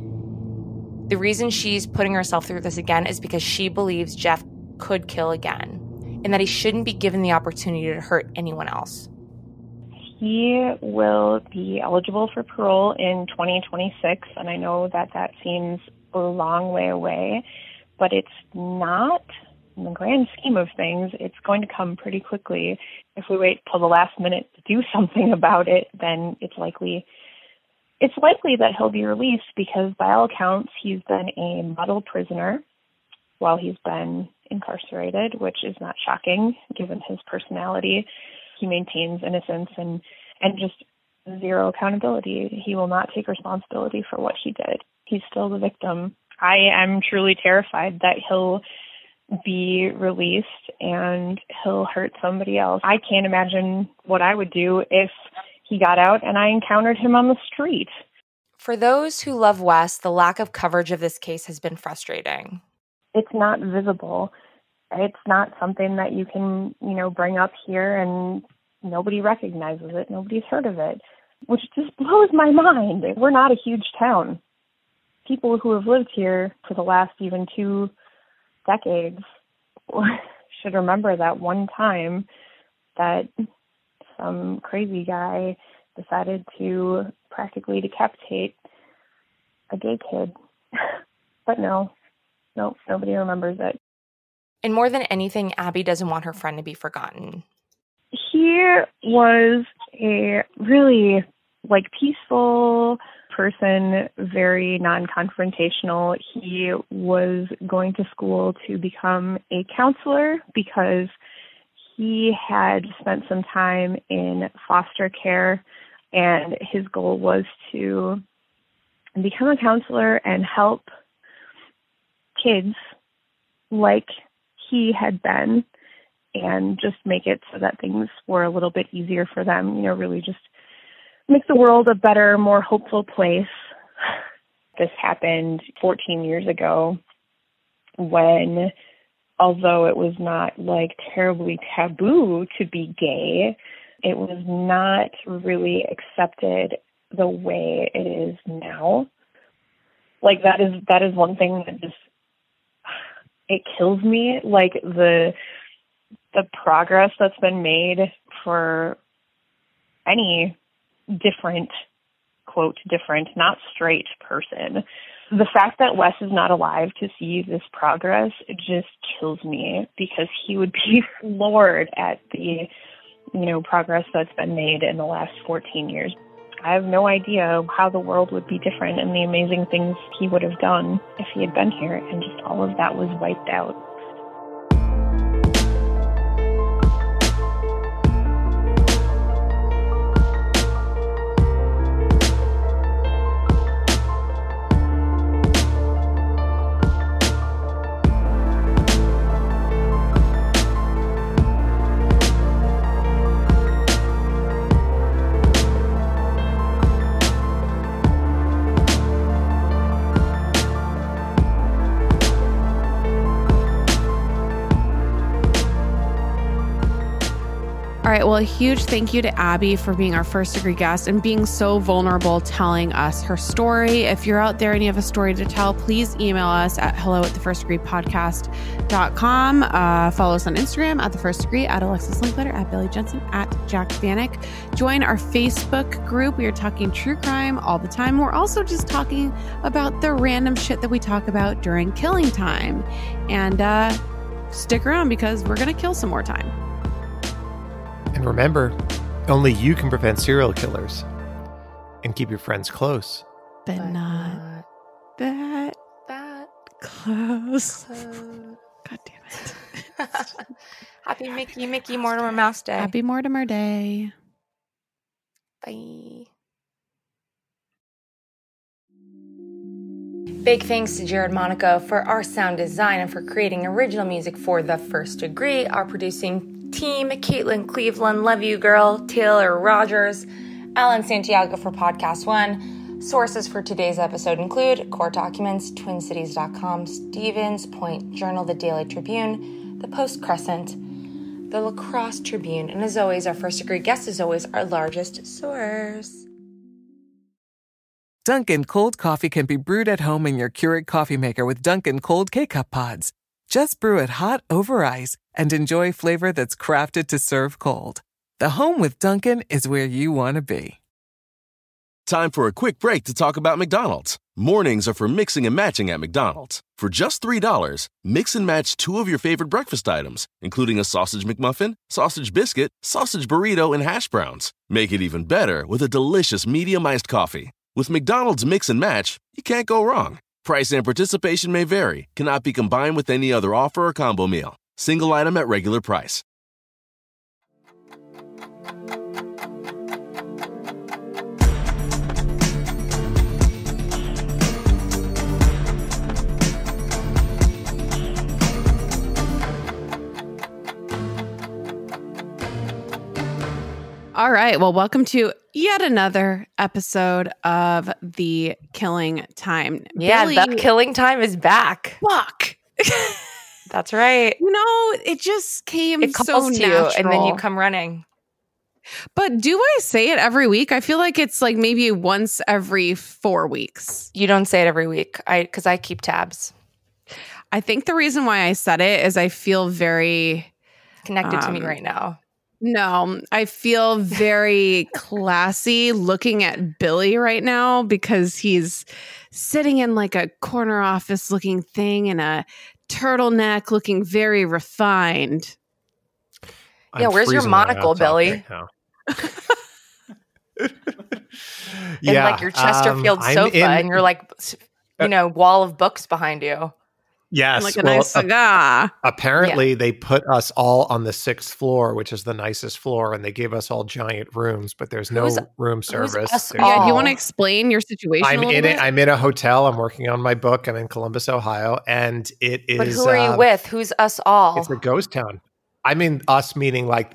The reason she's putting herself through this again is because she believes Jeff could kill again and that he shouldn't be given the opportunity to hurt anyone else. He will be eligible for parole in 2026, and I know that that seems a long way away, but it's not, in the grand scheme of things, it's going to come pretty quickly. If we wait till the last minute to do something about it, then it's likely that he'll be released because by all accounts, he's been a model prisoner while he's been incarcerated, which is not shocking given his personality. He maintains innocence and just zero accountability. He will not take responsibility for what he did. He's still the victim. I am truly terrified that he'll be released and he'll hurt somebody else. I can't imagine what I would do if he got out and I encountered him on the street. For those who love Wes, the lack of coverage of this case has been frustrating. It's not visible. it's not something that you can, bring up here and nobody recognizes it. Nobody's heard of it, which just blows my mind. We're not a huge town. People who have lived here for the last even 2 decades should remember that one time that some crazy guy decided to practically decapitate a gay kid. But no, nobody remembers it. And more than anything, Abby doesn't want her friend to be forgotten. He was a really, peaceful person, very non-confrontational. He was going to school to become a counselor because he had spent some time in foster care, and his goal was to become a counselor and help kids like he had been, and just make it so that things were a little bit easier for them, really just make the world a better, more hopeful place. This happened 14 years ago when, although it was not terribly taboo to be gay, it was not really accepted the way it is now. That is one thing that just, it kills me. The progress that's been made for any different, quote, different, not straight person. The fact that Wes is not alive to see this progress, it just kills me, because he would be floored at the, progress that's been made in the last 14 years. I have no idea how the world would be different and the amazing things he would have done if he had been here, and just all of that was wiped out. All right, well, a huge thank you to Abby for being our first degree guest and being so vulnerable, telling us her story. If you're out there and you have a story to tell, please email us at hello@thefirstdegreepodcast.com. Follow us on Instagram at The First Degree, at Alexis Linkletter, at Billy Jensen, at Jack Vanek. Join our Facebook group. We are talking true crime all the time. We're also just talking about the random shit that we talk about during killing time. And stick around, because we're going to kill some more time. And remember, only you can prevent serial killers, and keep your friends close. But not that close. God damn it. Happy Mickey Mortimer Mouse Day. Happy Mortimer Day. Bye. Big thanks to Jared Monaco for our sound design and for creating original music for The First Degree. Our producing team, Caitlin Cleveland, love you girl, Taylor Rogers, Alan Santiago for Podcast One. Sources for today's episode include court documents, twincities.com, Stevens Point Journal, the Daily Tribune, the Post Crescent, the La Crosse Tribune, and as always, our First Degree guest is always our largest source. Dunkin' cold coffee can be brewed at home in your Keurig coffee maker with Dunkin' cold K-Cup pods. Just brew it hot over ice and enjoy flavor that's crafted to serve cold. The home with Dunkin' is where you want to be. Time for a quick break to talk about McDonald's. Mornings are for mixing and matching at McDonald's. For just $3, mix and match 2 of your favorite breakfast items, including a sausage McMuffin, sausage biscuit, sausage burrito, and hash browns. Make it even better with a delicious medium iced coffee. With McDonald's Mix and Match, you can't go wrong. Price and participation may vary. Cannot be combined with any other offer or combo meal. Single item at regular price. All right. Well, welcome to yet another episode of The Killing Time. Yeah, Billy, The Killing Time is back. Fuck. That's right. It just came It calls so to natural. you, and then you come running. But do I say it every week? I feel like it's like maybe once every 4 weeks. You don't say it every week, because I keep tabs. I think the reason why I said it is I feel very connected to me right now. No, I feel very classy looking at Billy right now because he's sitting in like a corner office looking thing in a turtleneck looking very refined. Yeah, where's your monocle, Billy? And like your Chesterfield sofa and you're like, wall of books behind you. Yes. Like a nice cigar. Apparently, they put us all on the 6th floor, which is the nicest floor, and they gave us all giant rooms, but there's no room service. Do you want to explain your situation? I'm in a hotel. I'm working on my book. I'm in Columbus, Ohio, and it is. But who are you with? Who's us all? It's a ghost town. I mean, us meaning I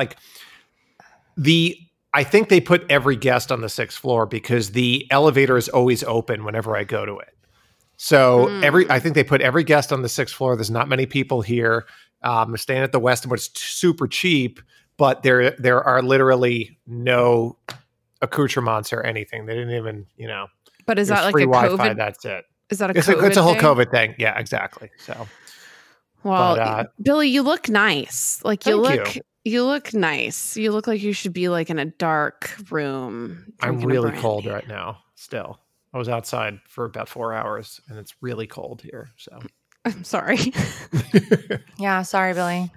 think they put every guest on the 6th floor because the elevator is always open whenever I go to it. So I think they put every guest on the 6th floor. There's not many people here. I'm staying at the Westin, but it's super cheap. But there are literally no accoutrements or anything. They didn't even, But is that like free a Wi-Fi? COVID? That's it. Is that it's a whole COVID thing? Yeah, exactly. So, well, Billy, you look nice. Like you look nice. You look like you should be like in a dark room. I'm really cold right now. Still. I was outside for about 4 hours and it's really cold here. So I'm sorry. Yeah, sorry, Billy.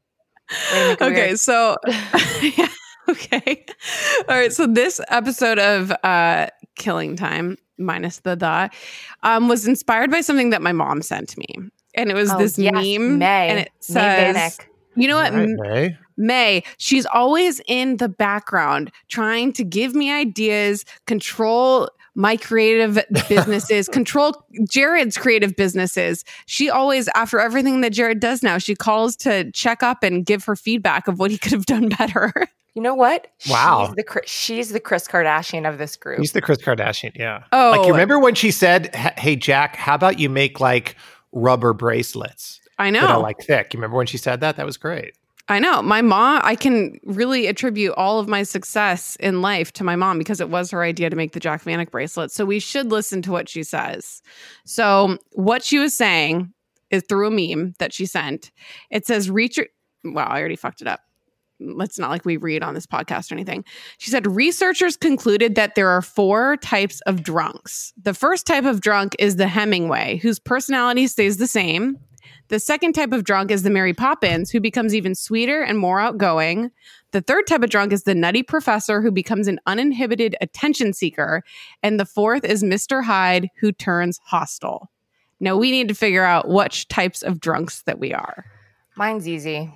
Okay, so yeah, okay. All right. So this episode of Killing Time, minus the was inspired by something that my mom sent me. And it was this meme. May. And it says, May you know what? Right, May, she's always in the background trying to give me ideas, control my creative businesses, control Jared's creative businesses. She always, after everything that Jared does now, she calls to check up and give her feedback of what he could have done better. You know what? Wow. She's the Kris Kardashian of this group. He's the Kris Kardashian, yeah. Oh. Like, you remember when she said, hey, Jack, how about you make like rubber bracelets? I know. That are like thick. You remember when she said that? That was great. I know. My mom, I can really attribute all of my success in life to my mom because it was her idea to make the Jack Vanek bracelet. So we should listen to what she says. So what she was saying is through a meme that she sent. It says, wow, I already fucked it up. It's not like we read on this podcast or anything. She said, researchers concluded that there are 4 types of drunks. The first type of drunk is the Hemingway, whose personality stays the same. The second type of drunk is the Mary Poppins, who becomes even sweeter and more outgoing. The third type of drunk is the nutty professor, who becomes an uninhibited attention seeker. And the fourth is Mr. Hyde, who turns hostile. Now we need to figure out which types of drunks that we are. Mine's easy.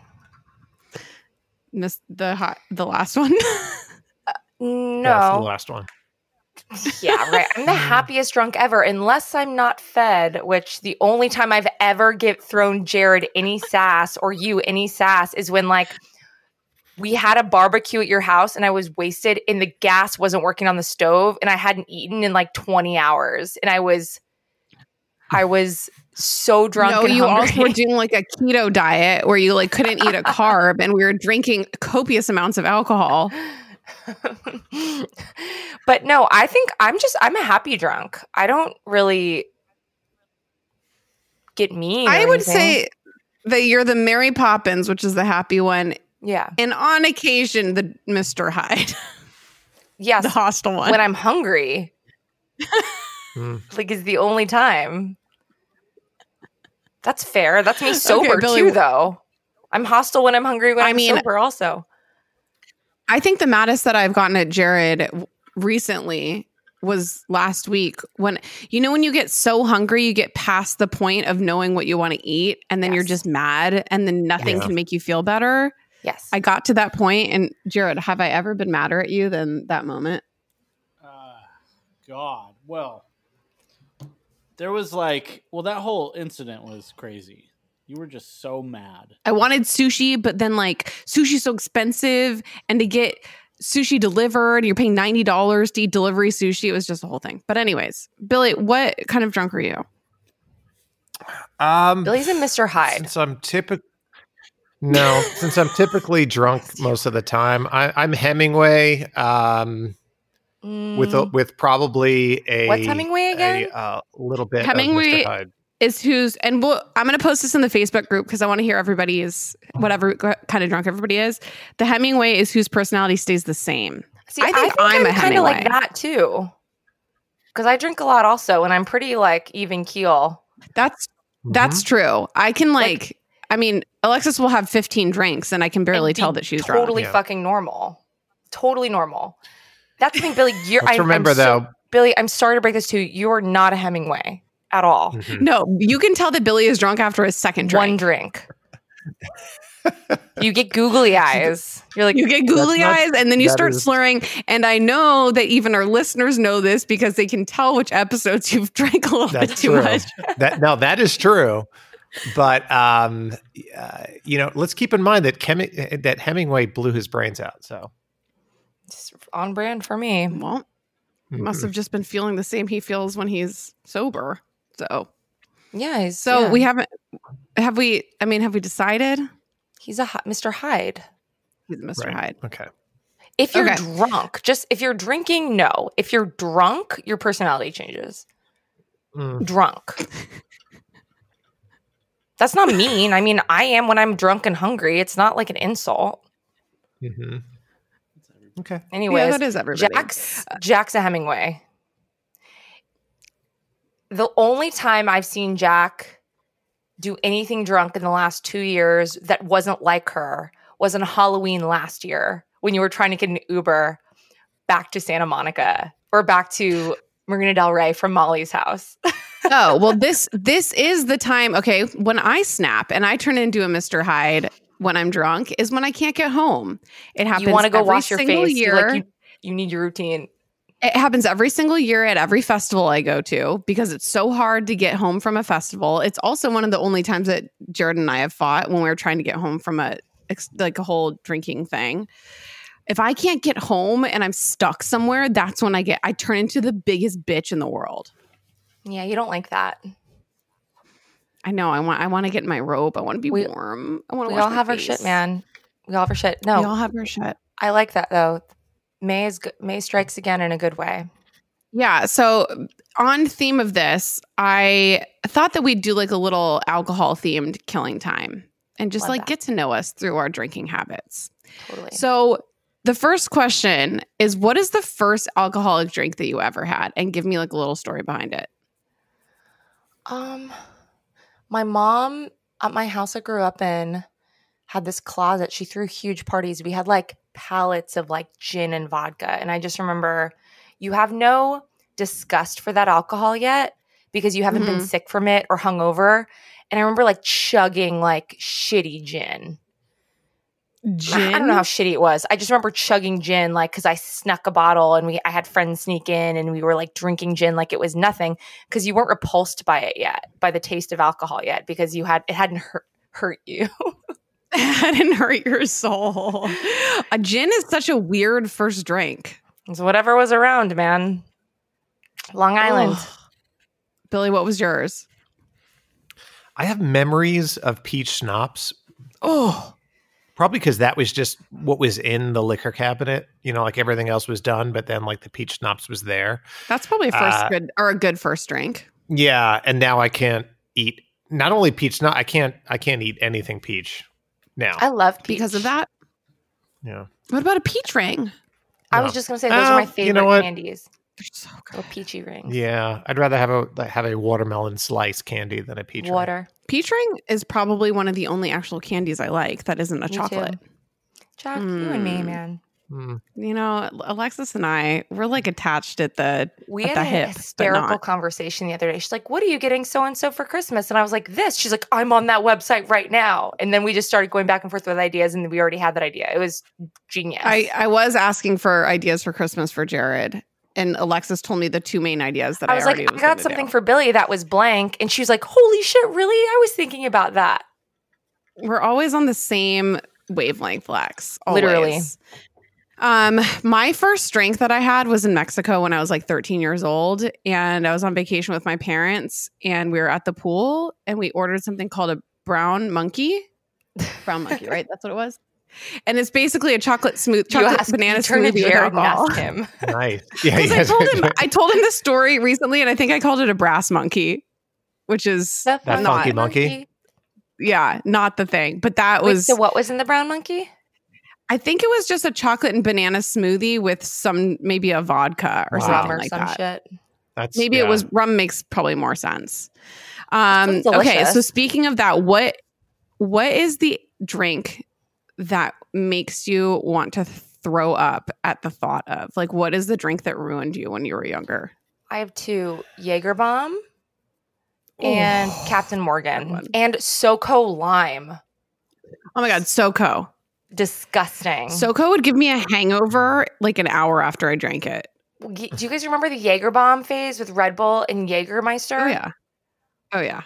The last one? No. That's the last one. Yeah, right. I'm the happiest drunk ever, unless I'm not fed, which the only time I've ever thrown Jared any sass or you any sass is when like we had a barbecue at your house and I was wasted and the gas wasn't working on the stove and I hadn't eaten in like 20 hours and I was so drunk. No, and you hungry. also were doing like a keto diet where you like couldn't eat a carb and we were drinking copious amounts of alcohol. But no, I think I'm a happy drunk. I don't really get mean. I would say that you're the Mary Poppins, which is the happy one. Yeah. And on occasion, the Mr. Hyde. Yes. The hostile one. When I'm hungry. Like is the only time. That's fair. That's me sober Billy, too, though. I'm hostile when I'm hungry when I'm sober also. I think the maddest that I've gotten at Jared recently was last week when you get so hungry, you get past the point of knowing what you want to eat and then you're just mad and then nothing can make you feel better. Yes. I got to that point and Jared, have I ever been madder at you than that moment? God. Well, there was that whole incident was crazy. You were just so mad. I wanted sushi, but then sushi's so expensive and to get sushi delivered, you're paying $90 to eat delivery sushi. It was just a whole thing. But anyways, Billy, what kind of drunk are you? Billy's a Mr. Hyde. Since I'm typically drunk most of the time, I'm Hemingway. With probably a what's Hemingway again? A little bit Hemingway of Mr. Hyde. Is who's, and I'm going to post this in the Facebook group because I want to hear everybody's, whatever kind of drunk everybody is. The Hemingway is whose personality stays the same. See, I think I'm a kind of like that too. Because I drink a lot also, and I'm pretty like even keel. That's true. I can I mean, Alexis will have 15 drinks and I can barely tell that she's drunk. Totally fucking normal. Totally normal. That's the thing, Billy. Billy, I'm sorry to break this to you. You're not a Hemingway at all. Mm-hmm. No, you can tell that Billy is drunk after his second drink. One drink. You get googly eyes. You get googly eyes, and then you start slurring. And I know that even our listeners know this because they can tell which episodes you've drank a little bit too much. That is true. But let's keep in mind that Hemingway blew his brains out. So it's on brand for me. Well, must have just been feeling the same he feels when he's sober. So yeah. We haven't. Have we decided? He's a Mr. Hyde. He's a Mr. Hyde. Okay. If you're drunk, if you're drinking, no. If you're drunk, your personality changes. Drunk. That's not mean. I mean, I am when I'm drunk and hungry. It's not like an insult. Mm-hmm. Okay. Anyways, yeah, that is everybody. Jack's a Hemingway. The only time I've seen Jack do anything drunk in the last 2 years that wasn't like her was on Halloween last year when you were trying to get an Uber back to Santa Monica or back to Marina Del Rey from Molly's house. Oh, well, this is the time. Okay, when I snap and I turn into a Mr. Hyde when I'm drunk is when I can't get home. It happens. You want to go every wash your face. Year. You need your routine. It happens every single year at every festival I go to because it's so hard to get home from a festival. It's also one of the only times that Jared and I have fought when we were trying to get home from a whole drinking thing. If I can't get home and I'm stuck somewhere, that's when I turn into the biggest bitch in the world. Yeah, you don't like that. I know. I want to get in my robe. I want to be warm. I want to. We all have our shit, man. We all have our shit. No, we all have our shit. I like that though. May strikes again in a good way. Yeah. So on theme of this, I thought that we'd do like a little alcohol themed killing time and just get to know us through our drinking habits. Totally. So the first question is, what is the first alcoholic drink that you ever had? And give me like a little story behind it. My mom at my house I grew up in had this closet. She threw huge parties. We had like pallets of like gin and vodka. And I just remember you have no disgust for that alcohol yet because you haven't been sick from it or hungover. And I remember like chugging like shitty gin. I don't know how shitty it was. I just remember chugging gin like because I snuck a bottle and I had friends sneak in and we were like drinking gin like it was nothing because you weren't repulsed by it yet, by the taste of alcohol yet because it hadn't hurt you. It hadn't hurt your soul. A gin is such a weird first drink. It's whatever was around, man. Long Island. Oh. Billy, what was yours? I have memories of peach schnapps. Oh. Probably because that was just what was in the liquor cabinet. You know, like everything else was done, but then like the peach schnapps was there. That's probably a good first drink. Yeah, and now I can't eat not only peach schnapps. I can't eat anything peach now. I love peach. Because of that. Yeah. What about a peach ring? I was just gonna say those are my favorite candies. They're so good. Little peachy rings. Yeah, I'd rather have a watermelon slice candy than a peach ring. Peach ring is probably one of the only actual candies I like that isn't a chocolate. Too. Jack, you and me, man. You know, Alexis and I, we're like attached at the We at had the a hip, hysterical conversation the other day. She's like, "What are you getting so-and-so for Christmas?" And I was like, "This." She's like, "I'm on that website right now." And then we just started going back and forth with ideas, and we already had that idea. It was genius. I was asking for ideas for Christmas for Jared. And Alexis told me the two main ideas that I already was I got something for Billy that was blank. And she was like, holy shit, really? I was thinking about that. We're always on the same wavelength, Lex. Always. Literally. My first drink that I had was in Mexico when I was like 13 years old, and I was on vacation with my parents, and we were at the pool, and we ordered something called a brown monkey. Brown monkey, right? That's what it was. And it's basically a chocolate banana smoothie with alcohol. Him. Nice. Yeah, I told him this story recently, and I think I called it a brass monkey, which is that funky monkey. Yeah, not the thing. But that was. So what was in the brown monkey? I think it was just a chocolate and banana smoothie with maybe a vodka or something like that. Shit. Maybe it was rum. Makes probably more sense. Okay, so speaking of that, what is the drink that makes you want to throw up at the thought of? Like, what is the drink that ruined you when you were younger? I have 2: Jaeger Bomb and Captain Morgan and SoCo Lime. Oh my God, SoCo. Disgusting. SoCo would give me a hangover like an hour after I drank it. Do you guys remember the Jaeger Bomb phase with Red Bull and Jägermeister? Oh yeah.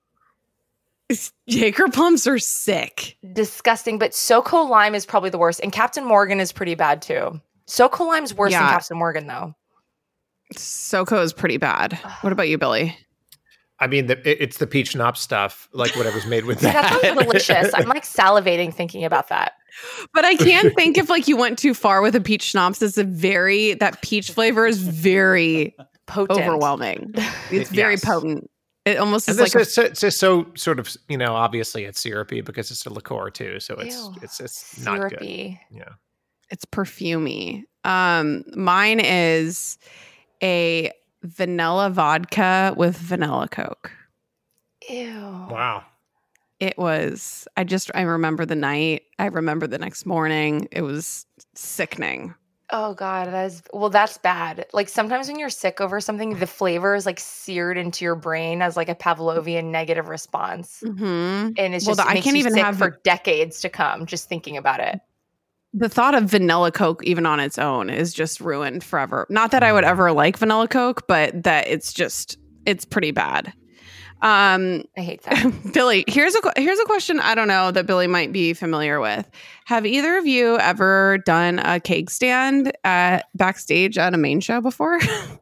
Jaeger bombs are sick. Disgusting, but SoCo Lime is probably the worst, and Captain Morgan is pretty bad too. SoCo Lime's worse than Captain Morgan though. SoCo is pretty bad. What about you, Billy? I mean, it's the peach schnapps stuff, like whatever's made with that. That sounds delicious. I'm like salivating thinking about that. But I can think if like you went too far with a peach schnapps, that peach flavor is very potent, overwhelming. It's very potent. It almost is like it's just so sort of, obviously it's syrupy because it's a liqueur too, so it's just not syrupy. Good. Yeah, it's perfumey. Mine is a vanilla vodka with vanilla Coke. Ew. Wow. It was, I remember the night. I remember the next morning. It was sickening. Oh God, that's bad. Like sometimes when you're sick over something, the flavor is like seared into your brain as like a Pavlovian negative response. Mm-hmm. And it's just, I can't even sick for decades to come just thinking about it. The thought of vanilla Coke, even on its own, is just ruined forever. Not that I would ever like vanilla Coke, but that it's pretty bad. I hate that. Billy, here's a question I don't know that Billy might be familiar with. Have either of you ever done a keg stand backstage at a main show before?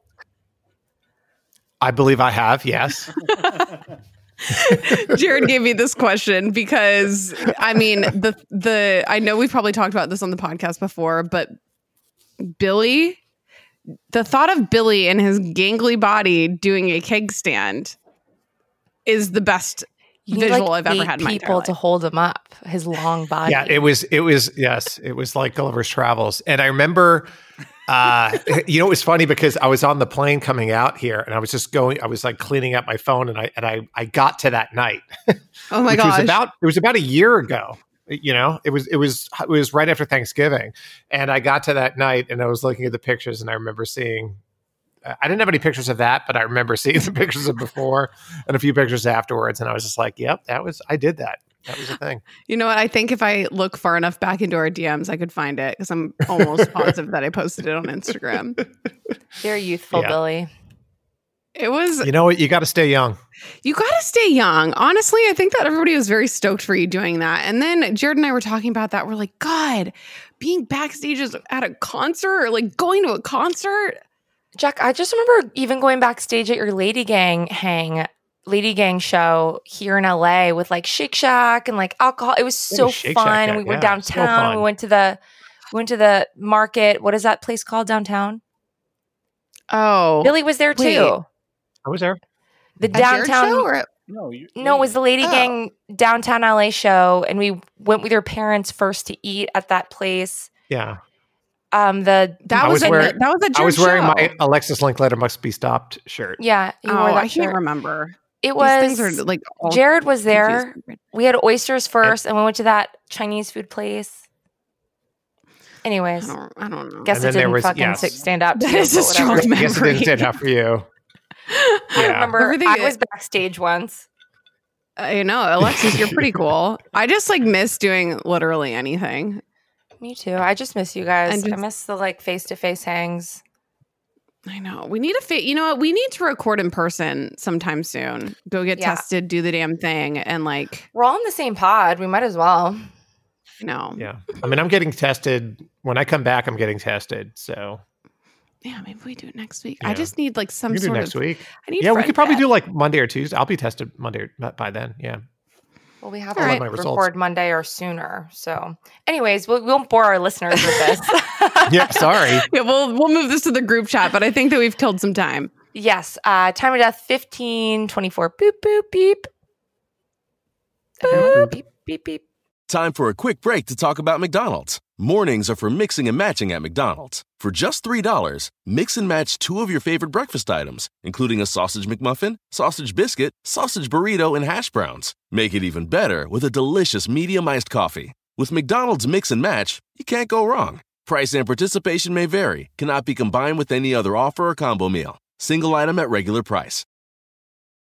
I believe I have, yes. Jared gave me this question because I mean I know we've probably talked about this on the podcast before, but Billy, the thought of Billy and his gangly body doing a keg stand is the best visual I've ever had in my entire people life. To hold him up, his long body. Yeah, it was yes, it was like Gulliver's Travels. And I remember it was funny because I was on the plane coming out here and I was like cleaning up my phone and I got to that night. Oh my gosh. It was about a year ago. It was right after Thanksgiving. And I got to that night and I was looking at the pictures and I remember seeing I didn't have any pictures of that, but I remember seeing the pictures of before and a few pictures afterwards. And I was just like, yep, I did that. That was a thing. You know what? I think if I look far enough back into our DMs, I could find it because I'm almost positive that I posted it on Instagram. Very youthful, Billy. It was. You know what? You got to stay young. You got to stay young. Honestly, I think that everybody was very stoked for you doing that. And then Jared and I were talking about that. We're like, God, being backstage at a concert or like going to a concert. Jack, I just remember even going backstage at your Lady Gang show here in LA with like Shake Shack and like alcohol. It was so fun. And we were downtown. We went to the market. What is that place called downtown? Oh, Billy was there too. I was there. The downtown show no, it was the Lady Gang downtown LA show, and we went with your parents first to eat at that place. Yeah. That was a Jared I was wearing show. my Alexis Linkletter Must Be Stopped shirt. Yeah, you wore that I shirt. can't remember. It was These things are like Jared was there. We had oysters first, and we went to that Chinese food place. Anyways, I don't know. Guess it didn't stand out. That is a strong memory. I guess it didn't stand out for you. I remember I was backstage once. Alexis, you're pretty cool. I just like miss doing literally anything. Me too. I just miss you guys. I miss the like face-to-face hangs. I know. We need you know what? We need to record in person sometime soon. Go get tested, do the damn thing, and like we're all in the same pod. We might as well. No. Yeah. I mean, I'm getting tested. When I come back, I'm getting tested. So yeah, maybe we do it next week. I just need like some we can sort do next of week. I need we could probably do like Monday or Tuesday. I'll be tested Monday by then. Yeah. Well, we have I'll to my record results. Monday or sooner. So, anyways, we won't bore our listeners with this. Yeah, sorry. Yeah, we'll move this to the group chat, but I think that we've killed some time. Yes. Time of death 1524. Boop, boop, beep. Boop, beep, beep, beep. Time for a quick break to talk about McDonald's. Mornings are for mixing and matching at McDonald's. For just $3, mix and match 2 of your favorite breakfast items, including a sausage McMuffin, sausage biscuit, sausage burrito, and hash browns. Make it even better with a delicious medium-iced coffee. With McDonald's Mix and Match, you can't go wrong. Price and participation may vary, cannot be combined with any other offer or combo meal. Single item at regular price.